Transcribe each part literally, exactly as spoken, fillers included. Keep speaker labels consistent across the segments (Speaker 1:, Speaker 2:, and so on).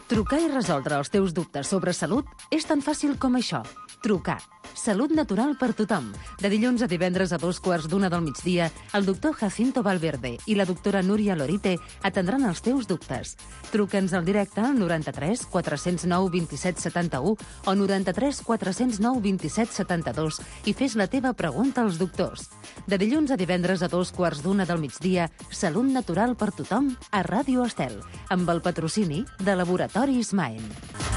Speaker 1: Trucar i resoldre els teus dubtes sobre salut és tan fàcil com això. Trucar. Salut natural per tothom. De dilluns a divendres a dos quarts d'una del migdia, el doctor Jacinto Valverde i la doctora Núria Lorite atendran els teus dubtes. Truca'ns al directe al noranta-tres quatre-cents nou vint-i-set setanta-u o noranta-tres quatre-cents nou vint-i-set setanta-dos i fes la teva pregunta als doctors. De dilluns a divendres a dos quarts d'una del migdia, Salut natural per tothom a Ràdio Estel, amb el patrocini de Laboratoris Maen.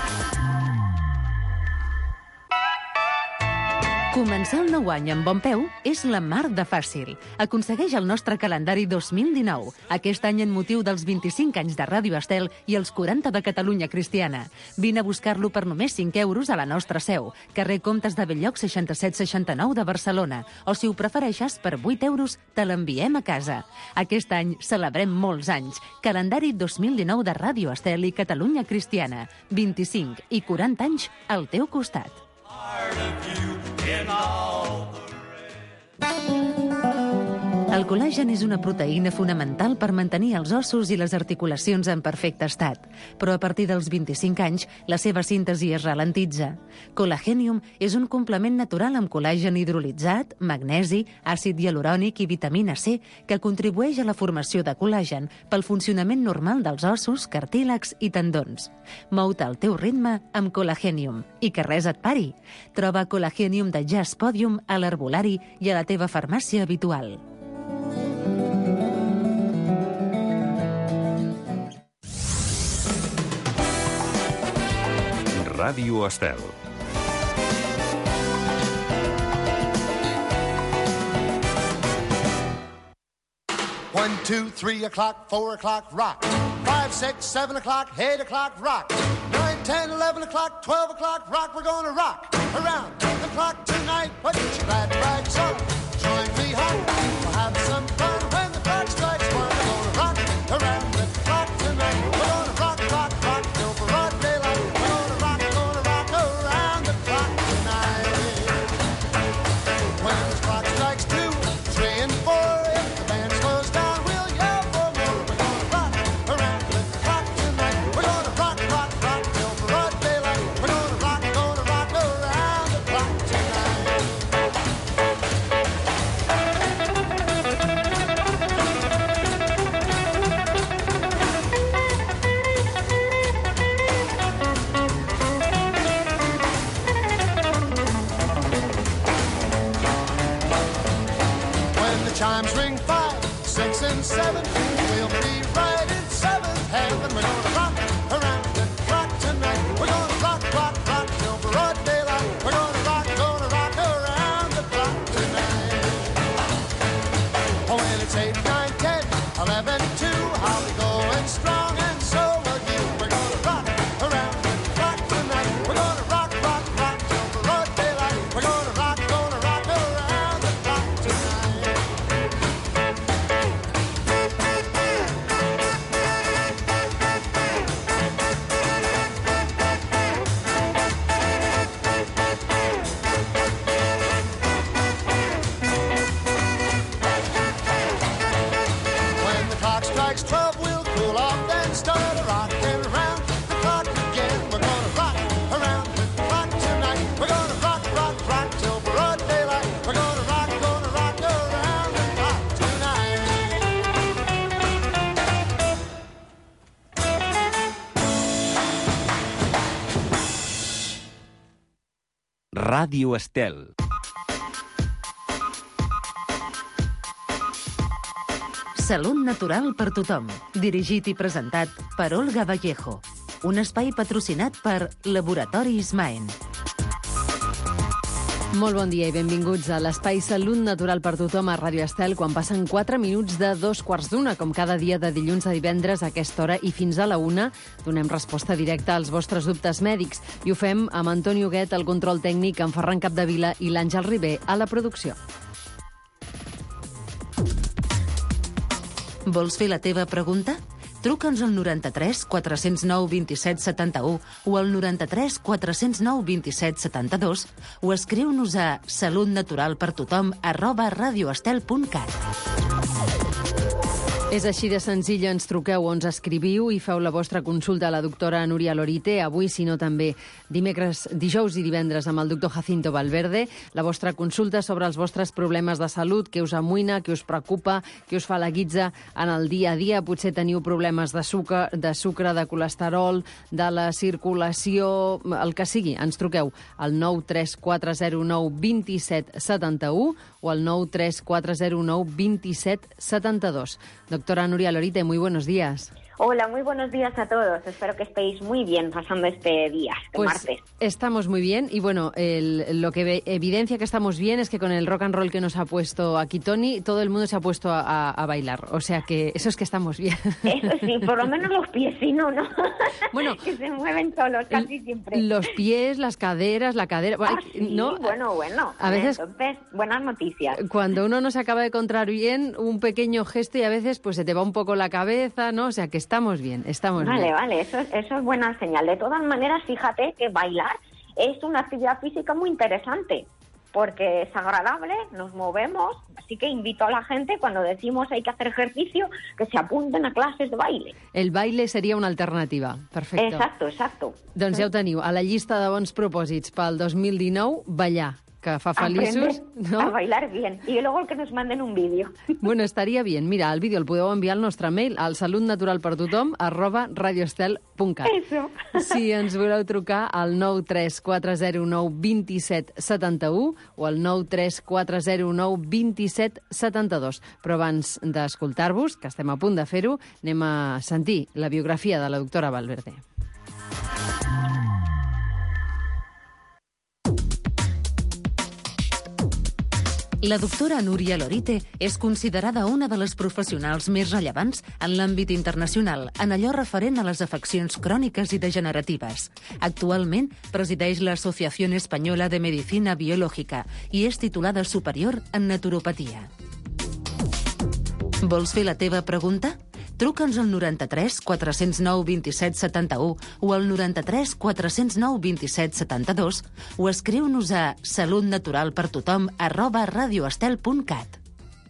Speaker 1: Començar el nou any amb bon peu és la mar de fàcil. Aconsegueix el nostre calendari dos mil dinou, aquest any en motiu dels vint-i-cinc anys de Ràdio Estel i els quaranta de Catalunya Cristiana. Vine a buscar-lo per només cinc euros a la nostra seu, carrer Comtes de Bell-lloc seixanta-set seixanta-nou de Barcelona, o si ho prefereixes, per vuit euros te l'enviem a casa. Aquest any celebrem molts anys. Calendari dos mil dinou de Ràdio Estel i Catalunya Cristiana. vint-i-cinc i quaranta anys al teu costat. El col·làgen és una proteïna fonamental per mantenir els ossos i les articulacions en perfecte estat, però a partir dels vint-i-cinc anys la seva síntesi es ralentitza. Colagenium és un complement natural amb col·làgen hidrolitzat, magnesi, àcid hialurònic i vitamina C que contribueix a la formació de col·làgen pel funcionament normal dels ossos, cartílags i tendons. Mou-te al teu ritme amb Colagenium i que res et pari. Troba Colagenium de Jazz Podium a l'herbolari i a la teva farmàcia habitual.
Speaker 2: Ràdio Estel.
Speaker 3: One, two, three o'clock, four o'clock, rock. Five, six, seven o'clock, eight o'clock, rock. Nine, ten, eleven o'clock, twelve o'clock, rock. We're gonna rock around the clock tonight. Put your glad rags on, join me home. We'll have some fun when the clock strikes one. We're gonna rock around the clock tonight. We're gonna rock, rock, rock till broad daylight. We're gonna rock, gonna rock around the clock tonight. When the clock strikes two, three and four, if the band slows down, we'll yell for more. We're gonna rock around the clock tonight. We're gonna rock, rock, rock till broad daylight. We're gonna rock, gonna rock around the clock tonight. When the chimes ring five, six, and seven, we'll be right in seventh heaven. We're gonna rock around the clock tonight. We're gonna rock, rock, rock till broad daylight. We're gonna rock, gonna rock around the clock tonight. Oh, when it's eight, nine, ten, eleven, two, I'll be going strong and so will you. We're gonna rock around the clock tonight. We're gonna rock, rock, rock till broad daylight. We're gonna rock, gonna rock around the clock tonight. When the clock strikes twelve, we'll cool off, then start rocking around the clock again. We're gonna rock around the clock tonight. We're gonna rock, rock, rock till broad daylight. We're gonna rock, gonna rock around the clock tonight.
Speaker 2: Ràdio Estel.
Speaker 1: Salut natural per tothom, dirigit i presentat per Olga Vallejo. Un espai patrocinat per Laboratoris Maen.
Speaker 4: Molt bon dia i benvinguts a l'Espai Salut Natural per tothom a Ràdio Estel, quan passen quatre minuts de dos quarts d'una, com cada dia de dilluns a divendres a aquesta hora i fins a la una. Donem resposta directa als vostres dubtes mèdics i ho fem amb Antoni Huguet, el control tècnic, en Ferran Capdevila i l'Àngel Ribé a la producció.
Speaker 1: Vols fer la teva pregunta? Truca'ns al noranta-tres quatre-cents nou vint-i-set setanta-u o al noranta-tres quatre-cents nou vint-i-set setanta-dos o escriu-nos a salutnaturalpertothom arroba radioestel punt cat.
Speaker 4: És així de senzill, ens truqueu o ens escriviu i feu la vostra consulta a la doctora Núria Lorite, avui, si no també dimecres, dijous i divendres amb el doctor Jacinto Valverde. La vostra consulta sobre els vostres problemes de salut, què us amoïna, què us preocupa, què us fa la guitza en el dia a dia. Potser teniu problemes de sucre, de sucre, de colesterol, de la circulació, el que sigui. Ens truqueu al nou tres quatre zero nou dos set set u o al nou tres quatre zero nou dos set set dos. Doctora Núria Lorite, muy buenos días.
Speaker 5: Hola, muy buenos días a todos. Espero que estéis muy bien pasando este día, este
Speaker 4: pues
Speaker 5: martes.
Speaker 4: Estamos muy bien y bueno, el, lo que evidencia que estamos bien es que con el rock and roll que nos ha puesto aquí Tony, todo el mundo se ha puesto a, a, a bailar. O sea que eso es que estamos bien.
Speaker 5: Eso sí, por lo menos los pies, si no, ¿no?
Speaker 4: Bueno,
Speaker 5: que se mueven solos casi siempre.
Speaker 4: Los pies, las caderas, la cadera...
Speaker 5: Ah, sí,
Speaker 4: ¿no?
Speaker 5: bueno, bueno.
Speaker 4: A veces,
Speaker 5: entonces, buenas noticias.
Speaker 4: Cuando uno no se acaba de encontrar bien, un pequeño gesto y a veces pues se te va un poco la cabeza, ¿no? O sea que estamos bien, estamos
Speaker 5: vale,
Speaker 4: bien.
Speaker 5: Vale, vale, eso, eso es buena señal. De todas maneras, fíjate que bailar es una actividad física muy interesante, porque es agradable, nos movemos, así que invito a la gente, cuando decimos hay que hacer ejercicio, que se apunten a clases de baile.
Speaker 4: El baile seria una alternativa, perfecte.
Speaker 5: Exacto, exacto.
Speaker 4: Doncs ja ho teniu, a la llista de bons propòsits pel dos mil dinou, ballar, que fa feliços,
Speaker 5: Aprender
Speaker 4: ¿no?
Speaker 5: a bailar bien. Y luego que nos manden un vídeo.
Speaker 4: Bueno, estaria bien. Mira, el vídeo el podeu enviar al nostre mail, al salutnaturalpertothom arroba radioestel punt cat.
Speaker 5: Eso.
Speaker 4: Si ens voleu trucar al nou tres quatre zero nou dos set set u o al nou tres quatre zero nou dos set set dos. Però abans d'escoltar-vos, que estem a punt de fer-ho, anem a sentir la biografia de la doctora Valverde.
Speaker 1: La doctora Núria Lorite és considerada una de les professionals més rellevants en l'àmbit internacional en allò referent a les afeccions cròniques i degeneratives. Actualment presideix l'Associació Espanyola de Medicina Biològica i és titulada superior en naturopatia. Vols fer la teva pregunta? Truca'ns al noranta-tres quatre zero nou dos set set u o al noranta-tres quatre zero nou dos set set dos o escriu-nos a salutnaturalpertothom arroba radioestel punt cat.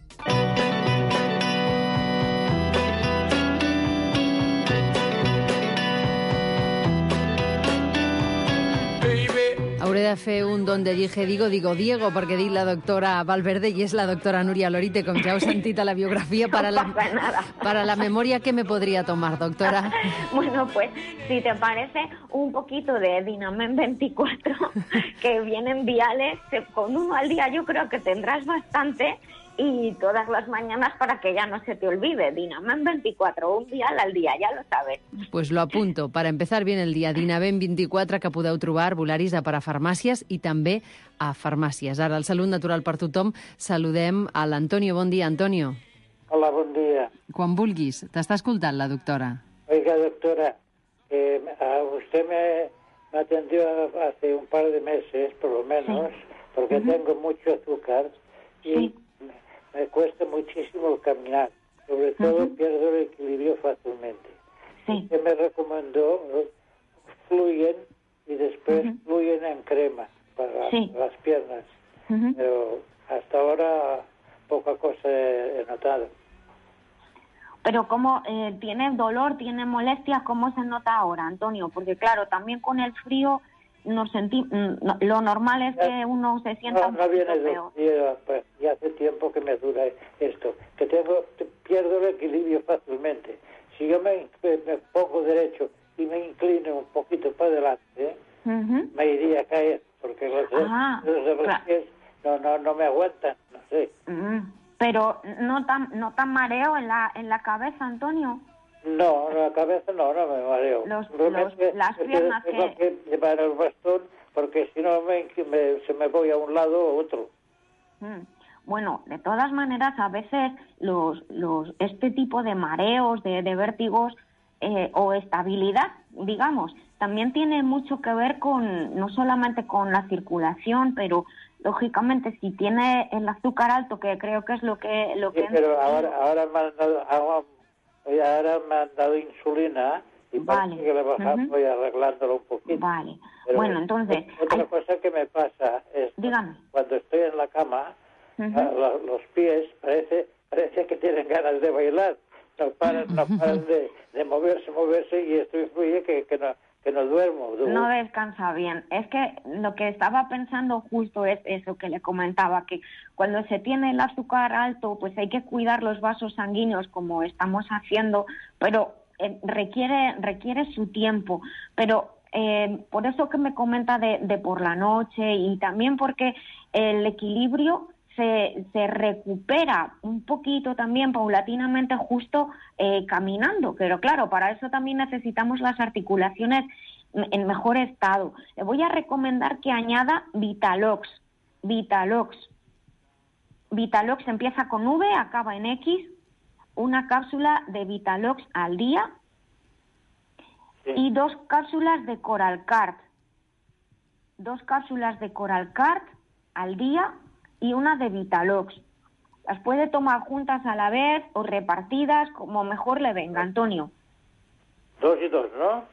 Speaker 4: Hauré de fer un don de dije digo, digo Diego, perquè dic la doctora Valverde i és la doctora Núria Lorite, com ja heu sentit a la biografia. Para la, para la memoria, ¿qué me podría tomar, doctora?
Speaker 5: Bueno, pues, si te parece, un poquito de Dinamen veinticuatro, que vienen viales, con uno al día yo creo que tendrás bastante, y todas las mañanas para que ya no se te olvide. Dinamen veinticuatro, un vial al día, ya lo sabes.
Speaker 4: Pues lo apunto. Para empezar bien el dia, Dinamen veinticuatro, que podeu trobar arbolaris a parafarmàcies i també a farmàcies. Ara, al Salut Natural per Tothom, saludem a l'Antonio. Bon dia, Antonio.
Speaker 6: Hola, buen día.
Speaker 4: Quan vulguis. T'està escoltant la doctora.
Speaker 6: Oiga, doctora, eh, usted me, me atendió hace un par de meses, por lo menos, sí. porque uh-huh. tengo mucho azúcar y sí. me cuesta muchísimo caminar. Sobre todo uh-huh. pierdo el equilibrio fácilmente. Sí. Usted me recomendó fluyen y después uh-huh. fluyen en crema para sí. las piernas. Uh-huh. Pero hasta ahora poca cosa he, he notado.
Speaker 5: Pero ¿cómo eh, tiene dolor, tiene molestias? ¿Cómo se nota ahora, Antonio? Porque claro, también con el frío nos senti no, lo normal es que uno se sienta
Speaker 6: no,
Speaker 5: un
Speaker 6: no
Speaker 5: poquito
Speaker 6: viene
Speaker 5: peor.
Speaker 6: De, pues, ya hace tiempo que me dura esto, que tengo pierdo el equilibrio fácilmente. Si yo me, me pongo derecho y me inclino un poquito para adelante, ¿eh? uh-huh. me iría a caer, porque los, ah, los de los claro. pies no, no, no me aguantan, no sé.
Speaker 5: Uh-huh. Pero no tan, no tan mareo en la, en la cabeza, Antonio.
Speaker 6: No, en la cabeza no, no me mareo.
Speaker 5: Los, los, las piernas
Speaker 6: tengo
Speaker 5: que...
Speaker 6: que llevar el bastón, porque si no me, me, se me voy a un lado o otro.
Speaker 5: Mm. Bueno, de todas maneras, a veces los, los, este tipo de mareos, de, de vértigos eh, o estabilidad, digamos, también tiene mucho que ver con, no solamente con la circulación, pero lógicamente si tiene el azúcar alto, que creo que es lo que... Lo
Speaker 6: sí,
Speaker 5: que
Speaker 6: pero ahora, ahora me han dado... Ahora, ahora me han dado insulina y
Speaker 5: vale.
Speaker 6: parece que le baja, uh-huh. voy arreglándolo un poquito.
Speaker 5: Vale.
Speaker 6: Pero
Speaker 5: bueno, entonces...
Speaker 6: Otra
Speaker 5: hay...
Speaker 6: cosa que me pasa es
Speaker 5: Dígame.
Speaker 6: cuando estoy en la cama, uh-huh. a, los, los pies parece parece que tienen ganas de bailar. no paran, no paran de, de moverse, moverse, y esto influye que, que, no, que no duermo. ¿no?
Speaker 5: No descansa bien. Es que lo que estaba pensando justo es eso que le comentaba, que cuando se tiene el azúcar alto, pues hay que cuidar los vasos sanguíneos como estamos haciendo, pero eh, requiere, requiere su tiempo. Pero eh, por eso que me comenta de, de por la noche, y también porque el equilibrio Se, se recupera un poquito también paulatinamente justo eh, caminando, pero claro, para eso también necesitamos las articulaciones en mejor estado. Le voy a recomendar que añada Vitalox. Vitalox. Vitalox empieza con V, acaba en X, una cápsula de Vitalox al día sí. y dos cápsulas de Coralcart. Dos cápsulas de Coralcart al día y una de Vitalox. Las puede tomar juntas a la vez o repartidas, como mejor le venga, Antonio.
Speaker 6: Dos y dos, ¿no?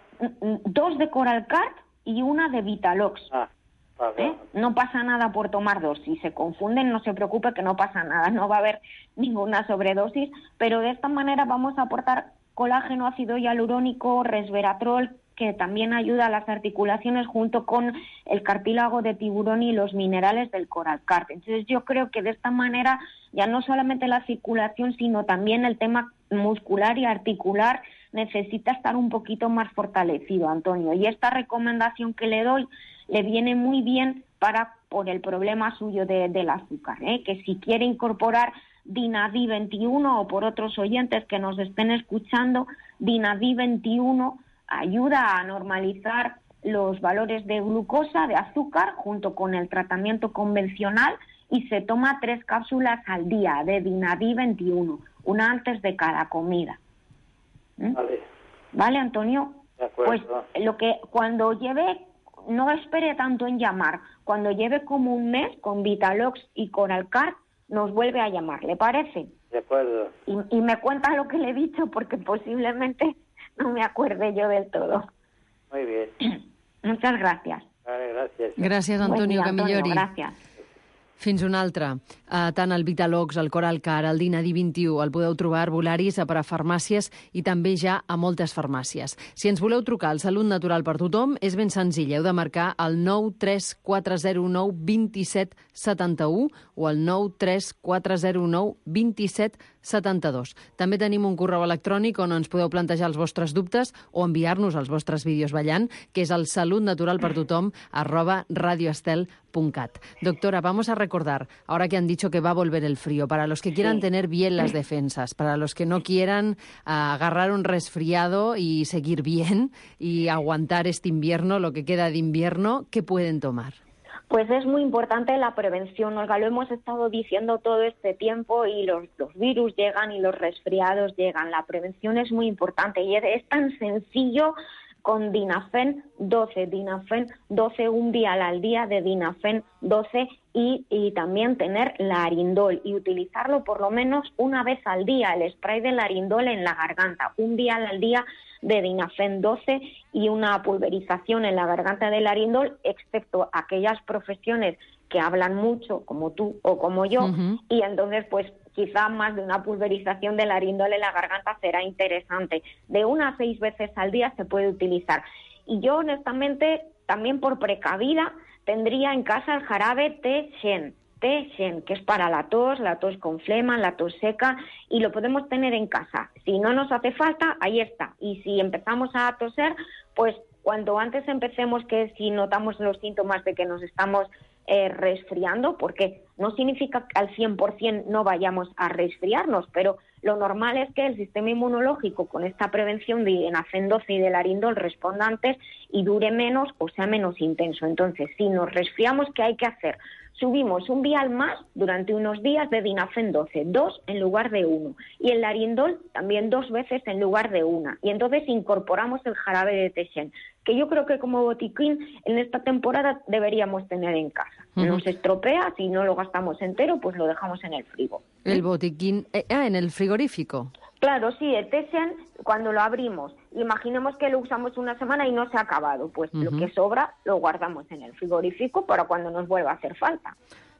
Speaker 5: Dos de Coralcart y una de Vitalox.
Speaker 6: Ah, vale.
Speaker 5: ¿Eh? No pasa nada por tomar dos. Si se confunden, no se preocupe, que no pasa nada. No va a haber ninguna sobredosis, pero de esta manera vamos a aportar colágeno, ácido hialurónico, resveratrol, que también ayuda a las articulaciones, junto con el cartílago de tiburón y los minerales del Coralcart. Entonces yo creo que de esta manera ya no solamente la circulación, sino también el tema muscular y articular necesita estar un poquito más fortalecido, Antonio. Y esta recomendación que le doy le viene muy bien para por el problema suyo de, del azúcar, ¿eh? Que si quiere incorporar Dinadi veintiuno, o por otros oyentes que nos estén escuchando, Dinadi veintiuno ayuda a normalizar los valores de glucosa, de azúcar, junto con el tratamiento convencional, y se toma tres cápsulas al día de Dinadi veintiuno, una antes de cada comida. ¿Mm?
Speaker 6: Vale.
Speaker 5: ¿Vale, Antonio?
Speaker 6: De acuerdo.
Speaker 5: Pues lo que cuando lleve, no espere tanto en llamar, cuando lleve como un mes con Vitalox y Coralcart, nos vuelve a llamar, ¿le parece?
Speaker 6: De acuerdo.
Speaker 5: Y, y me cuenta lo que le he dicho, porque posiblemente no me acuerde yo del todo.
Speaker 6: Muy bien.
Speaker 5: Muchas gracias.
Speaker 6: Vale, gràcies.
Speaker 4: Gràcies, Antonio,
Speaker 5: Buen día,
Speaker 4: que millori.
Speaker 5: Antonio, gràcies.
Speaker 4: Fins una altra. Uh, tant el Vitalox, el Coralcart, el Dinadi vint-i-u el podeu trobar a herbolaris, a farmàcies i també ja a moltes farmàcies. Si ens voleu trucar al Salut Natural per Tothom, és ben senzill. Heu de marcar el nou tres quatre zero nou dos set set u o el nou tres quatre zero nou dos set set dos. També tenim un correu electrònic on ens podeu plantejar els vostres dubtes o enviar-nos els vostres vídeos ballant, que és el salutnaturalpertothom arroba radioestel punt cat. Doctora, vamos a recordar, ahora que han dicho que va a volver el frío, para los que quieran sí. tener bien las defensas, para los que no quieran uh, agarrar un resfriado y seguir bien y aguantar este invierno, lo que queda de invierno, ¿qué pueden tomar?
Speaker 5: Pues es muy importante la prevención, Olga, lo hemos estado diciendo todo este tiempo, y los, los virus llegan y los resfriados llegan. La prevención es muy importante y es, es tan sencillo con Dinafen doce, Dinafen doce, un vial al día de Dinafen doce, y, y también tener Larindol y utilizarlo por lo menos una vez al día, el spray de Larindol en la garganta, un vial al día de Dinafen doce y una pulverización en la garganta de Larindol, excepto aquellas profesiones que hablan mucho, como tú o como yo, uh-huh. y entonces pues quizá más de una pulverización de Larindol en la garganta será interesante. De una a seis veces al día se puede utilizar. Y yo honestamente, también por precavida, tendría en casa el jarabe T-Shen, T-Shen, que es para la tos, la tos con flema, la tos seca, y lo podemos tener en casa. Si no nos hace falta, ahí está. Y si empezamos a toser, pues cuanto antes empecemos, que si notamos los síntomas de que nos estamos eh, resfriando, porque no significa que al cien por ciento no vayamos a resfriarnos, pero lo normal es que el sistema inmunológico, con esta prevención de Dinafen doce y de Larindol, responda antes y dure menos o sea menos intenso. Entonces, si nos resfriamos, ¿qué hay que hacer? Subimos un vial más durante unos días de Dinafen doce, dos en lugar de uno. Y el Larindol también dos veces en lugar de una. Y entonces incorporamos el jarabe de T-Shen, que yo creo que como botiquín en esta temporada deberíamos tener en casa. Uh-huh. No se estropea, si no lo gastamos entero, pues lo dejamos en el frigo.
Speaker 4: El botiquín, eh, ah, en el frigorífico.
Speaker 5: Claro, sí, el T-Shen, cuando lo abrimos, imaginemos que lo usamos una semana y no se ha acabado, pues uh-huh. lo que sobra lo guardamos en el frigorífico para cuando nos vuelva a hacer falta.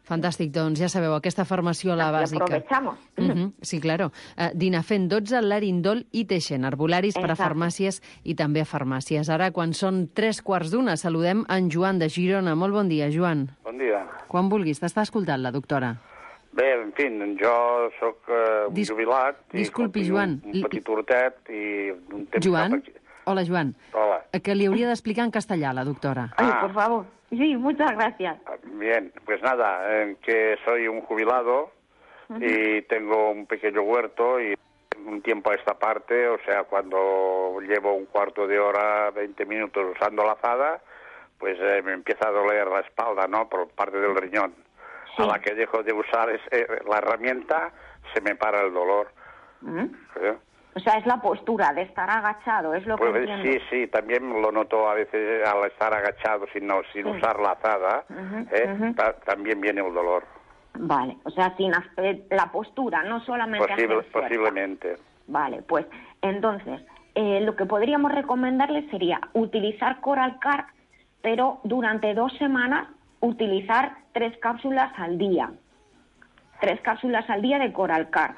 Speaker 4: Fantàstic, doncs ja sabeu, aquesta farmació la bàsica.
Speaker 5: Y aprovechamos.
Speaker 4: Uh-huh, sí, claro. Uh, Dinafen dotze, Larindol i Teixen, herbolaris per a farmàcies i també a farmàcies. Ara, quan són tres quarts d'una, saludem en Joan de Girona. Molt bon dia, Joan.
Speaker 7: Bon dia.
Speaker 4: Quan vulguis, t'està escoltant la doctora.
Speaker 7: Bé, en fi, jo sóc uh, un
Speaker 4: Dis
Speaker 7: jubilat.
Speaker 4: Disculpi,
Speaker 7: i
Speaker 4: Joan.
Speaker 7: Un, un petit hortet i un temps...
Speaker 4: Joan?
Speaker 7: Cap...
Speaker 4: Hola, Joan.
Speaker 7: Hola.
Speaker 4: Que li hauria d'explicar en castellà, la doctora.
Speaker 5: Ay,
Speaker 7: Ah.
Speaker 5: por favor. Sí, muchas gracias.
Speaker 7: Bien, pues nada, eh, que soy un jubilado y tengo un pequeño huerto y un tiempo a esta parte, o sea, cuando llevo un cuarto de hora, veinte minutos usando la azada, pues eh, me empieza a doler la espalda, ¿no?, por parte del riñón.
Speaker 5: Sí.
Speaker 7: A la que dejo de usar ese, la herramienta, se me para el dolor.
Speaker 5: ¿Mm?
Speaker 7: ¿Eh?
Speaker 5: O sea, es la postura de estar agachado, es lo que
Speaker 7: Pues
Speaker 5: entiendo.
Speaker 7: sí, sí, también lo noto a veces al estar agachado sin, no, sin
Speaker 5: Sí.
Speaker 7: usar la azada,
Speaker 5: Ujú,
Speaker 7: ¿eh?
Speaker 5: ujú.
Speaker 7: Ta- también viene el dolor.
Speaker 5: Vale, o sea, sin hacer la postura, no solamente
Speaker 7: Posible-
Speaker 5: hacer fuerza.
Speaker 7: posiblemente.
Speaker 5: Vale, pues entonces, eh, lo que podríamos recomendarle sería utilizar Coral Card, pero durante dos semanas utilizar tres cápsulas al día. Tres cápsulas al día de Coral Card.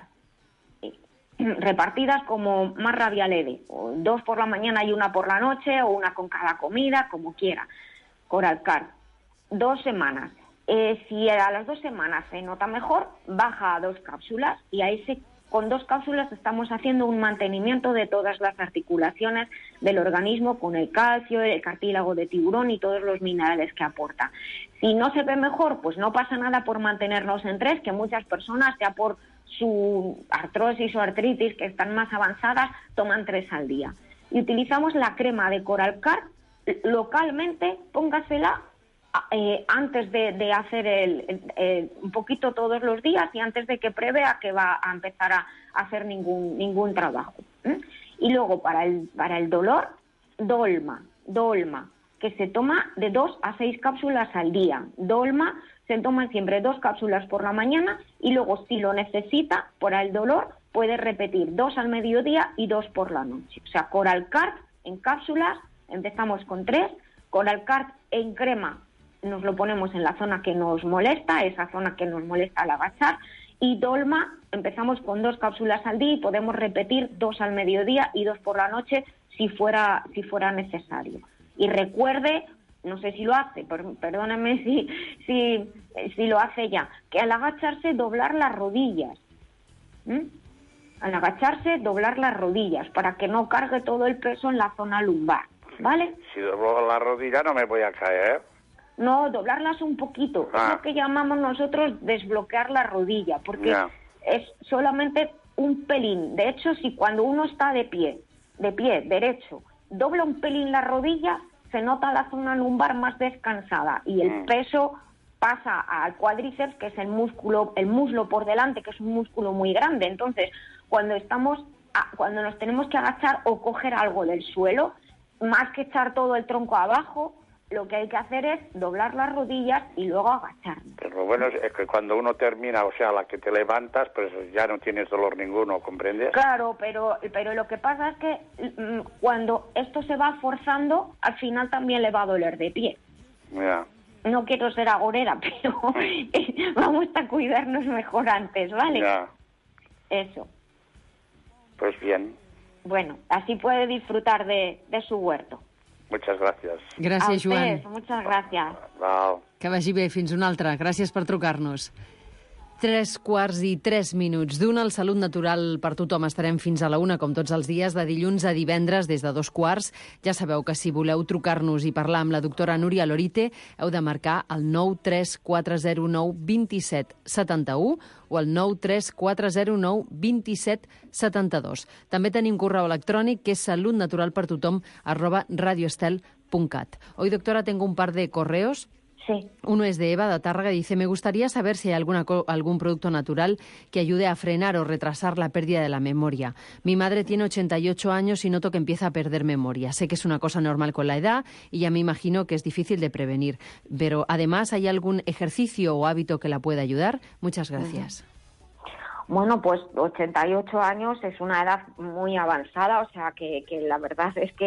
Speaker 5: Repartidas como más rabia leve, o dos por la mañana y una por la noche, o una con cada comida, como quiera. Coral Card, dos semanas. Eh, si a las dos semanas se nota mejor, baja a dos cápsulas y ahí se, con dos cápsulas estamos haciendo un mantenimiento de todas las articulaciones del organismo con el calcio, el cartílago de tiburón y todos los minerales que aporta. Si no se ve mejor, pues no pasa nada por mantenernos en tres, que muchas personas ya por su artrosis o artritis que están más avanzadas toman tres al día. Y utilizamos la crema de Coral Card localmente, póngasela eh, antes de, de hacer el, el, el, un poquito todos los días y antes de que prevea que va a empezar a, a hacer ningún ningún trabajo. ¿eh? Y luego para el para el dolor, Dolma, Dolma, que se toma de dos a seis cápsulas al día. Dolma se toman siempre dos cápsulas por la mañana y luego, si lo necesita, por el dolor, puede repetir dos al mediodía y dos por la noche. O sea, Coral Card en cápsulas, empezamos con tres. Coral Card en crema, nos lo ponemos en la zona que nos molesta, esa zona que nos molesta al agachar. Y Dolma, empezamos con dos cápsulas al día y podemos repetir dos al mediodía y dos por la noche si fuera, si fuera necesario. Y recuerde, no sé si lo hace, per, perdónenme si, si, si lo hace ya, que al agacharse doblar las rodillas. ¿Mm? Al agacharse doblar las rodillas para que no cargue todo el peso en la zona lumbar, ¿vale?
Speaker 7: Si doblo la rodilla no me voy a caer.
Speaker 5: No, doblarlas un poquito.
Speaker 7: Ah.
Speaker 5: Es lo que llamamos nosotros desbloquear la rodilla, porque
Speaker 7: Ya.
Speaker 5: es solamente un pelín. De hecho, si cuando uno está de pie, de pie derecho, dobla un pelín la rodilla, se nota la zona lumbar más descansada y el
Speaker 7: Mm.
Speaker 5: peso pasa al cuádriceps, que es el músculo, el muslo por delante, que es un músculo muy grande. Entonces, cuando estamos, a- cuando nos tenemos que agachar o coger algo del suelo, más que echar todo el tronco abajo, lo que hay que hacer es doblar las rodillas y luego agacharnos.
Speaker 7: Pero lo bueno es que cuando uno termina, o sea, la que te levantas, pues ya no tienes dolor ninguno, ¿comprendes?
Speaker 5: Claro, pero, pero lo que pasa es que mm, cuando esto se va forzando, al final también le va a doler de pie.
Speaker 7: Ya.
Speaker 5: No quiero ser agorera, pero vamos a cuidarnos mejor antes, ¿vale?
Speaker 7: Ya.
Speaker 5: Eso.
Speaker 7: Pues bien,
Speaker 5: Bueno, así puede disfrutar de, de su huerto.
Speaker 7: muchas gracias.
Speaker 4: Gràcies,
Speaker 5: a
Speaker 4: Joan.
Speaker 5: ustedes, muchas gracias.
Speaker 7: Val.
Speaker 4: Que vagi bé. Fins una altra. Gràcies per trucar-nos. Tres quarts i tres minuts d'una. Al Salut Natural per tothom estarem fins a la una, com tots els dies, de dilluns a divendres, des de dos quarts. Ja sabeu que si voleu trucar-nos i parlar amb la doctora Núria Lorite, heu de marcar el nou tres quatre zero nou dos set set u o el nou tres quatre zero nou dos set set dos. També tenim correu electrònic, que és salutnaturalpertothom arroba radioestel punt cat. Hoy, doctora, tengo un par de correos.
Speaker 5: Sí.
Speaker 4: Uno es de Eva de Tárrega, dice: me gustaría saber si hay alguna co- algún producto natural que ayude a frenar o retrasar la pérdida de la memoria. Mi madre tiene ochenta y ocho años y noto que empieza a perder memoria. Sé que es una cosa normal con la edad y ya me imagino que es difícil de prevenir. Pero además, ¿hay algún ejercicio o hábito que la pueda ayudar? Muchas gracias.
Speaker 5: Bueno, pues ochenta y ocho años es una edad muy avanzada, o sea que, que la verdad es que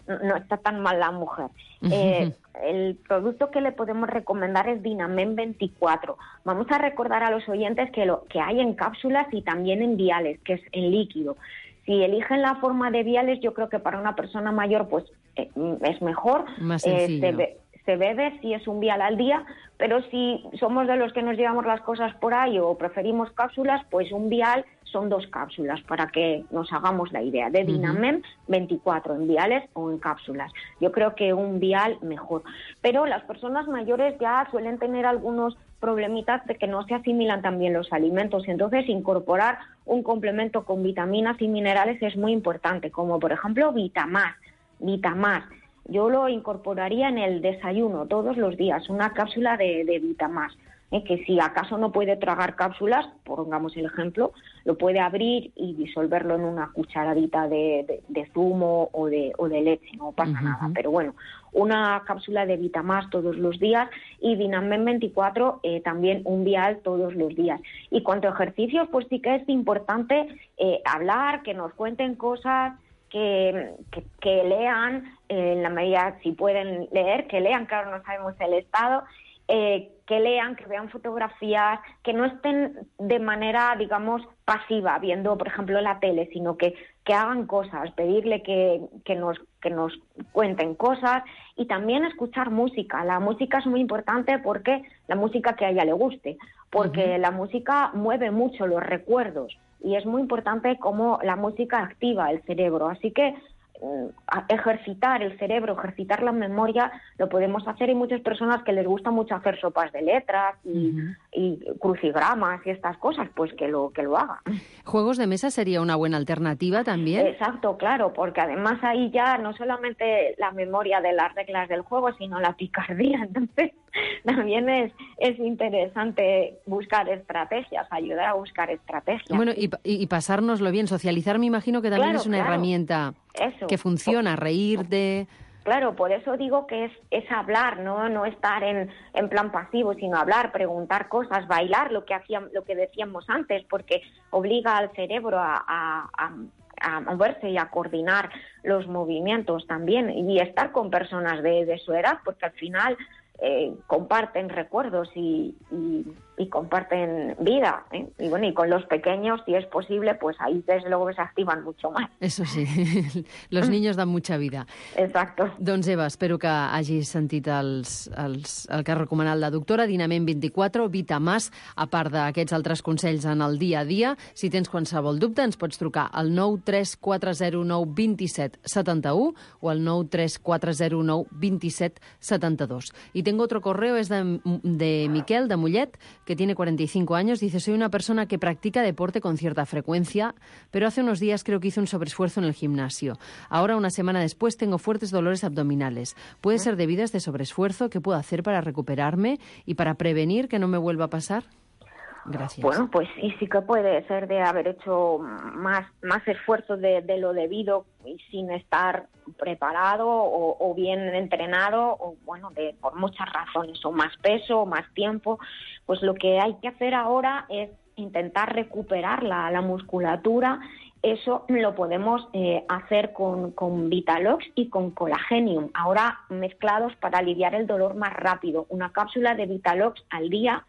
Speaker 5: no está tan mal la mujer. Eh, el producto que le podemos recomendar es Dinamen veinticuatro. Vamos a recordar a los oyentes que lo que hay en cápsulas y también en viales, que es en líquido. Si eligen la forma de viales, yo creo que para una persona mayor pues eh, es mejor.
Speaker 4: Más sencillo.
Speaker 5: Eh, se, be, se bebe si es un vial al día, pero si somos de los que nos llevamos las cosas por ahí o preferimos cápsulas, pues un vial son dos cápsulas, para que nos hagamos la idea, de Dinamen veinticuatro, en viales o en cápsulas. Yo creo que un vial mejor. Pero las personas mayores ya suelen tener algunos problemitas de que no se asimilan tan bien los alimentos. Entonces, incorporar un complemento con vitaminas y minerales es muy importante, como por ejemplo Vitamás. Vitamás. Yo lo incorporaría en el desayuno todos los días, una cápsula de, de Vitamás. ¿Eh? Que si acaso no puede tragar cápsulas, pongamos el ejemplo, lo puede abrir y disolverlo en una cucharadita de, de, de zumo o de, o de leche, no pasa uh-huh. nada. Pero bueno, una cápsula de Vitamás todos los días y Dinamen veinticuatro eh, también un vial todos los días. Y cuanto a ejercicios, pues sí que es importante eh, hablar, que nos cuenten cosas, que, que, que lean, eh, en la medida, si pueden leer, que lean, claro, no sabemos el estado, eh, que lean, que vean fotografías, que no estén de manera, digamos, pasiva, viendo, por ejemplo, la tele, sino que, que hagan cosas, pedirle que, que, nos, que nos cuenten cosas y también escuchar música. La música es muy importante porque la música que a ella le guste, porque uh-huh. la música mueve mucho los recuerdos y es muy importante cómo la música activa el cerebro. Así que ejercitar el cerebro, ejercitar la memoria, lo podemos hacer. Hay muchas personas que les gusta mucho hacer sopas de letras y, uh-huh. y crucigramas y estas cosas, pues que lo que lo hagan.
Speaker 4: ¿Juegos de mesa sería una buena alternativa también?
Speaker 5: Exacto, claro, porque además ahí ya no solamente la memoria de las reglas del juego, sino la picardía. Entonces también es, es interesante buscar estrategias, ayudar a buscar estrategias.
Speaker 4: Bueno, y, y pasárnoslo bien, socializar me imagino que también claro, es una claro. herramienta Eso. que funciona, reírte.
Speaker 5: Claro, por eso digo que es, es hablar, no no estar en, en plan pasivo, sino hablar, preguntar cosas, bailar, lo que hacíamos, lo que decíamos antes, porque obliga al cerebro a, a, a, a moverse y a coordinar los movimientos también, y estar con personas de, de su edad, porque al final eh, comparten recuerdos y, y, y comparten vida, ¿eh? Y bueno, y con los pequeños, si es posible, pues ahí desde luego se activan mucho más.
Speaker 4: Eso sí, los niños dan mucha vida.
Speaker 5: Exacto.
Speaker 4: Doncs Eva, espero que hagis sentit els, els, el que ha recomanat la doctora. Dinamen veinticuatro, Vitamàs, a part d'aquests altres consells en el dia a dia. Si tens qualsevol dubte, ens pots trucar al nou tres quatre zero nou dos set set u o al nou tres quatre zero nou dos set set dos. Y tengo otro correo, es de, de Miquel, de Mollet, que tiene cuarenta y cinco años. Dice, soy una persona que practica deporte con cierta frecuencia, pero hace unos días creo que hice un sobreesfuerzo en el gimnasio. Ahora, una semana después, tengo fuertes dolores abdominales. ¿Puede ser debido a este sobreesfuerzo? ¿Qué puedo hacer para recuperarme y para prevenir que no me vuelva a pasar? Gracias.
Speaker 5: Bueno, pues sí, sí que puede ser de haber hecho más, más esfuerzo de, de lo debido y sin estar preparado o, o bien entrenado, o bueno, de, por muchas razones, o más peso, o más tiempo. Pues lo que hay que hacer ahora es intentar recuperar la, la musculatura. Eso lo podemos eh, hacer con, con Vitalox y con Colagenium, ahora mezclados para aliviar el dolor más rápido. Una cápsula de Vitalox al día,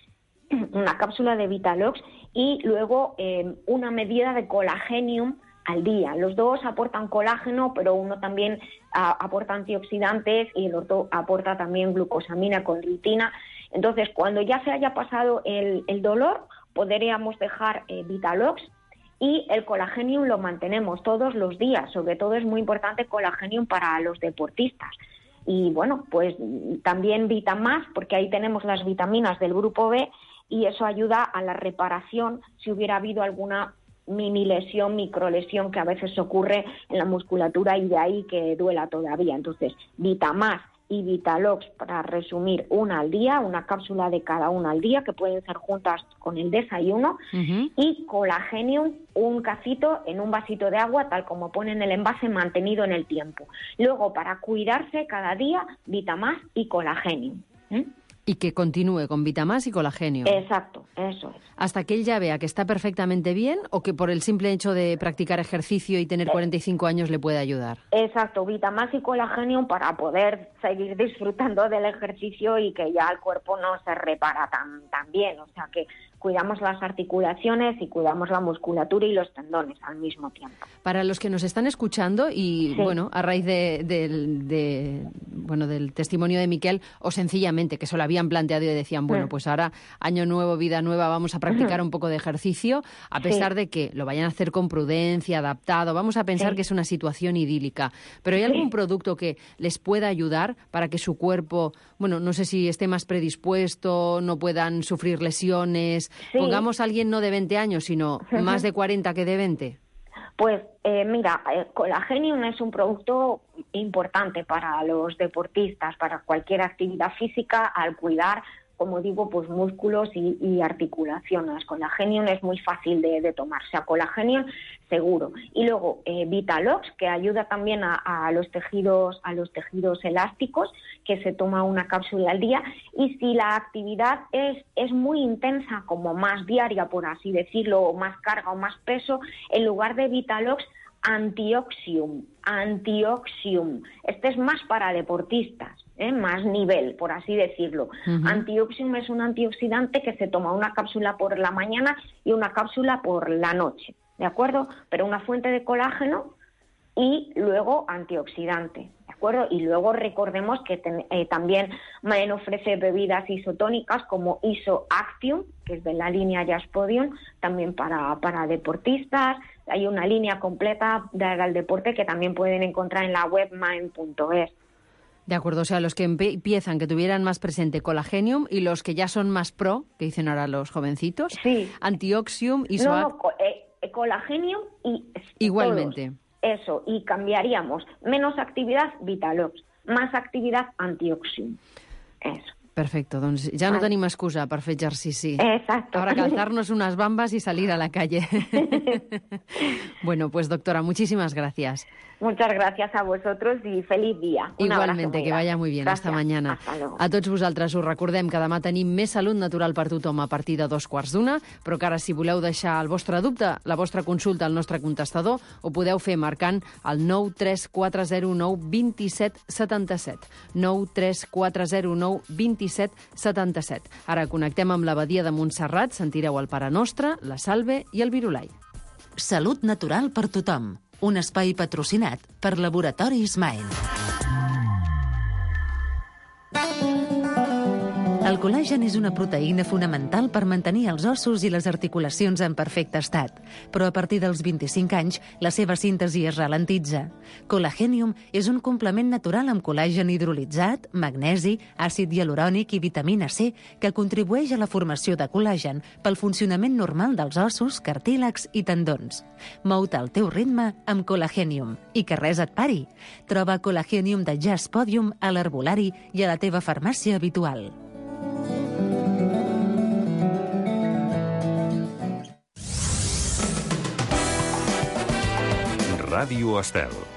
Speaker 5: una cápsula de Vitalox y luego eh, una medida de Colagenium al día. Los dos aportan colágeno, pero uno también a, aporta antioxidantes y el otro aporta también glucosamina con ritina. Entonces, cuando ya se haya pasado el, el dolor, podríamos dejar eh, Vitalox y el Colagenium lo mantenemos todos los días. Sobre todo es muy importante Colagenium para los deportistas. Y bueno, pues también Vitamás, porque ahí tenemos las vitaminas del grupo B y eso ayuda a la reparación si hubiera habido alguna mini lesión, microlesión que a veces ocurre en la musculatura y de ahí que duela todavía. Entonces, Vitamás y Vitalox, para resumir, una al día, una cápsula de cada una al día, que pueden ser juntas con el desayuno, uh-huh. y Colagenium, un cacito en un vasito de agua, tal como pone en el envase, mantenido en el tiempo. Luego, para cuidarse cada día, Vitamás y Colagenium. ¿Mm?
Speaker 4: Y que continúe con Vitamás y Colagenium.
Speaker 5: Exacto. Eso es.
Speaker 4: Hasta que él ya vea que está perfectamente bien o que por el simple hecho de practicar ejercicio y tener cuarenta y cinco años le puede ayudar.
Speaker 5: Exacto, Vitamax y Colagenium para poder seguir disfrutando del ejercicio y que ya el cuerpo no se repara tan, tan bien. O sea que cuidamos las articulaciones y cuidamos la musculatura y los tendones al mismo tiempo.
Speaker 4: Para los que nos están escuchando y, sí. bueno, a raíz de, de, de, bueno, del testimonio de Miquel o sencillamente que se lo habían planteado y decían, bueno, pues ahora año nuevo, vida nueva, vamos a practicar un poco de ejercicio, a pesar sí. de que lo vayan a hacer con prudencia, adaptado, vamos a pensar sí. que es una situación idílica. Pero ¿hay algún sí. producto que les pueda ayudar para que su cuerpo, bueno, no sé si esté más predispuesto, no puedan sufrir lesiones? Sí. Pongamos a alguien no de veinte años, sino uh-huh. más de cuarenta que de veinte.
Speaker 5: Pues eh, mira, eh, Colagenium es un producto importante para los deportistas, para cualquier actividad física, al cuidar, como digo, pues músculos y, y articulaciones. Colagenium es muy fácil de, de tomar, o sea, Colagenium seguro. Y luego eh, Vitalox, que ayuda también a, a los tejidos, a los tejidos elásticos, que se toma una cápsula al día. Y si la actividad es, es muy intensa, como más diaria, por así decirlo, o más carga o más peso, en lugar de Vitalox, Antioxium, Antioxium. Este es más para deportistas, ¿eh? Más nivel, por así decirlo. Uh-huh. Antioxium es un antioxidante que se toma una cápsula por la mañana y una cápsula por la noche, ¿de acuerdo? Pero una fuente de colágeno y luego antioxidante, ¿de acuerdo? Y luego recordemos que ten, eh, también Maen ofrece bebidas isotónicas como Isoactium, que es de la línea Jaspodium, también para, para deportistas. Hay una línea completa del deporte que también pueden encontrar en la web maen punto es.
Speaker 4: De acuerdo, o sea, los que empiezan, que tuvieran más presente Colagenium y los que ya son más pro, que dicen ahora los jovencitos,
Speaker 5: sí.
Speaker 4: Antioxium, Isoactium.
Speaker 5: No, no, eh, Colagenium y...
Speaker 4: Igualmente.
Speaker 5: Todos. Eso, y cambiaríamos menos actividad Vitalox, más actividad Antioxium. Eso.
Speaker 4: Perfecto, doncs ja no tenim excusa per fer exercici.
Speaker 5: Exacto.
Speaker 4: Ahora calzarnos unas bambas y salir a la calle. Bueno, pues doctora, muchísimas gracias.
Speaker 5: Muchas gracias a vosotros y feliz día. Un
Speaker 4: Igualmente, que vaya muy bien.
Speaker 5: Gracias.
Speaker 4: Hasta mañana.
Speaker 5: Hasta luego.
Speaker 4: A tots vosaltres us recordem que demà tenim més salut natural per tothom a partir de dos quarts d'una, però que ara si voleu deixar el vostre dubte, la vostra consulta al nostre contestador, ho podeu fer marcant el nou tres quatre zero nou dos set set set. nou tres quatre zero nou dos set set set. Ara connectem amb l'abadia de Montserrat, sentireu el Pare Nostre, la Salve i el Virulai.
Speaker 1: Salut natural per tothom. Un espai patrocinat per Laboratoris Maen. El col·làgen és una proteïna fonamental per mantenir els ossos i les articulacions en perfecte estat, però a partir dels vint-i-cinc anys la seva síntesi es ralentitza. Colagenium és un complement natural amb col·làgen hidrolitzat, magnesi, àcid hialurònic i vitamina C que contribueix a la formació de col·làgen pel funcionament normal dels ossos, cartílags i tendons. Mou-te al teu ritme amb Colagenium i que res et pari. Troba Colagenium de Jaspodium a l'herbolari i a la teva farmàcia habitual.
Speaker 2: Ràdio Estel.